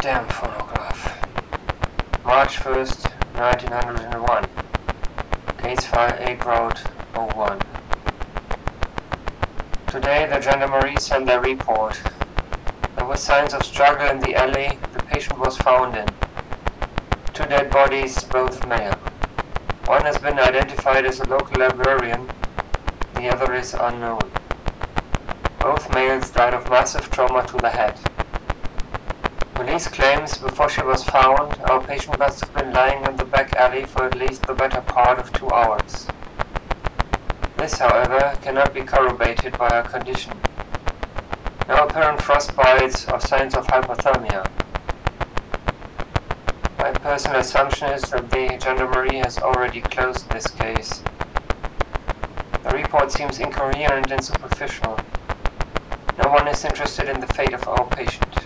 Damn phonograph. March 1st, 1901. Case file 8 Road 01. Today the gendarmerie sent their report. There were signs of struggle in the alley the patient was found in. 2 dead bodies, both male. One has been identified as a local librarian, the other is unknown. Both males died of massive trauma to the head. Police claims before she was found, our patient must have been lying in the back alley for at least the better part of 2 hours. This, however, cannot be corroborated by her condition. No apparent frostbites or signs of hypothermia. My personal assumption is that the gendarmerie has already closed this case. The report seems incoherent and superficial. No one is interested in the fate of our patient.